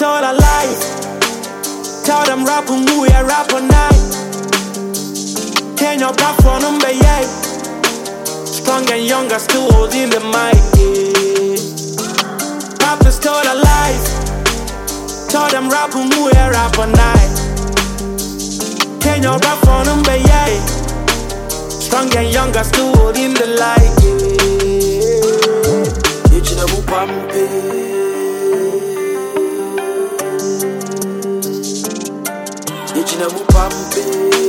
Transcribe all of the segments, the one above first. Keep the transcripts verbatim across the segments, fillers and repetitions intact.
still alive. Tell them rap and we a rap all night. Can your back for number eight? Strong and younger, still holding the mic. Yeah. Rap is still alive. Tell them rap and we a rap all night. Can your back for number eight? Strong and younger, still holding the light. Yeah. You know who pampe. Yechina mupampe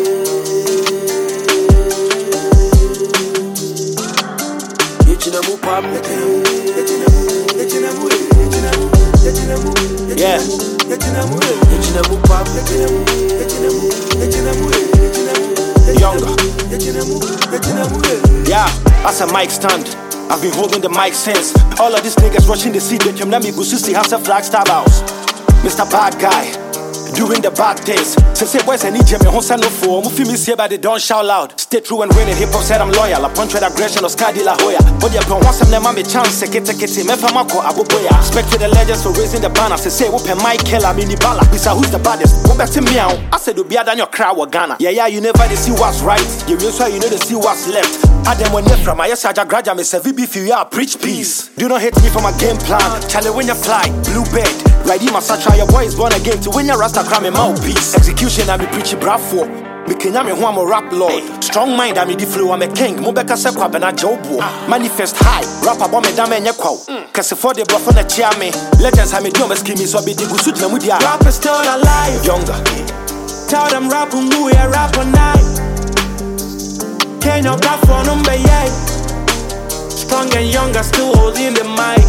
Yechina mupampe Yechina mu Yechina mu Yechina mu Yeah Yechina mu Yechina mupampe Yechina mu Yechina mu Yechina mu Younger Yechina mu Yechina mu Yeah, that's a mic stand. I've been holding the mic since. All of these niggas rushing the seat. They come na me go see have some flag star house. Mister Bad Guy doing the bad things. Say say boys I need you, me honsa no for. Mo fi me say but they don't shout loud. Stay true and win it. Hip hop said I'm loyal. I punch with aggression or Sky De La Hoya. But yeah, but once I'm there, me chance. Sekete kete me fa mako aboboya. Respect to the legends for raising the banner. Say say whoop Mike Killer mini bala. Bisa who's the baddest? Go back to me out. I said do be than your crowd or Ghana. Yeah yeah, you never they see what's right. You real so you know they see what's left. Adam when you from I yes I graduate me say V B for you preach peace. Do not hate me for my game plan. Charlie when you fly, blue bed. Right in my try your boy is born again to win your rasta cram in mouthpiece. Execution I me preach bravo. Me kenya me who I'm a rap lord. Strong mind I me the flow I'm a king. Mobeka se kwa bena jobo. Manifest high. Rap about me dame nye kwao. Cause for the bluff on the chair me. Legends have me do me skimmy so be the good suit me mudia. Rap is still alive. Younger. Tell them rap and we a rap all night. Can your back for number eight? Strong and younger, still holding the mic.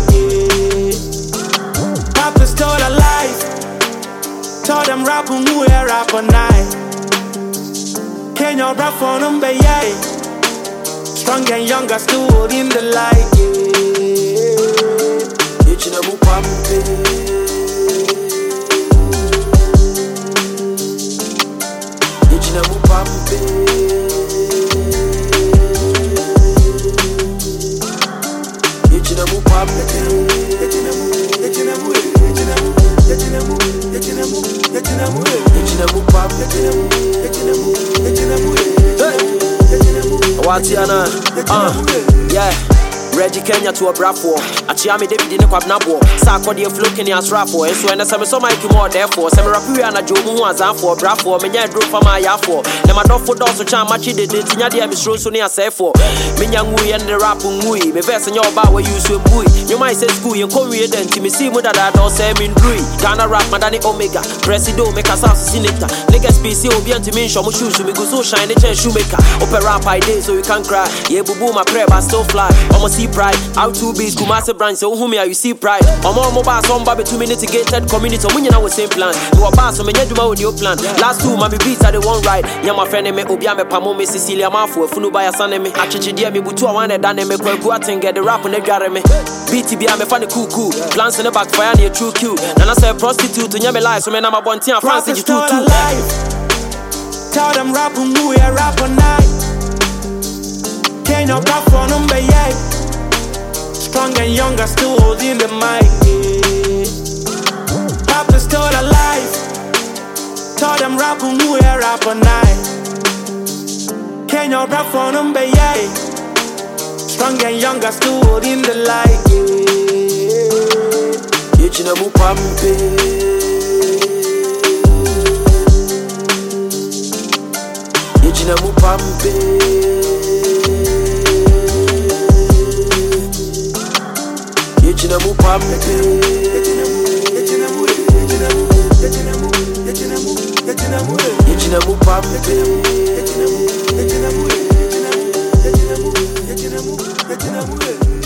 Yeah. Rap is still alive. Tell them rap and we a rap all night. Can your back for number eight? Strong and younger, still holding the light. Yeah. Yechina mupampe Yechina mupampe Yechina mupampe Yechina mu Yechina mu Yechina mu Yechina mu Yechina mu Yechina mu Yechina mupampe Yechina mu Yechina mu Yechina mu Watiana uh yeah Reggie Kenya to a bravo. Achiami David in a quabnabo. Sakodi of looking as raffo. And so, and some so mighty more therefore. Some Rapia and a Jomu was out for bravo. Menya drew for my yafo. Nema don't for those who charm much did it. Tinadia Miss Rosonia say for Minyangui and the Rapungui. Me verse in your bar where you swim bui. You might say school, you come here then to me see what I don't say in Drui. Ghana rap, Madani Omega. Presido make us assassinate. Niggas P C will be to me, show shoes to me go so shiny chain shoemaker. Opera rap idea so you can cry. Yeah, boo boo, my prayer, but still fly. Almost pride, out two beats, Kumasi branch, so whom you see pride. Or more mobile, some baby two minutes gated community, when you know the same plan. You are boss, so many do my new plan. Last two, my beats are the one right. Yama friend, me, Obiame, Pamo, me, Cecilia Mafu, Funu by a son, me, actually, dear me, Butu, one and done, me, Kwaku, and get the rap on the Jaremy. B T B, I'm a funny cuckoo, plants in the backfire near true cute. And I say a prostitute to Yami life, so man, I'm a one team, Francis, you too, too. Tell them rap and we a rap all night. Can your back for number eight? Strong and younger, still holding the mic. Yeah. Rap is still alive. Tell them rap and we a rap all night. Can your rap for number eight? Strong and younger, still holding the light. Yeah. Yechina mupampe Yechina mupampe Yechina mupampe Yechina mu Yechina mu Yechina mu Yechina mu Yechina mu Yechina mu Yechina mupampe Yechina mu Yechina mu Yechina mu Yechina mu Yechina mu Yechina mu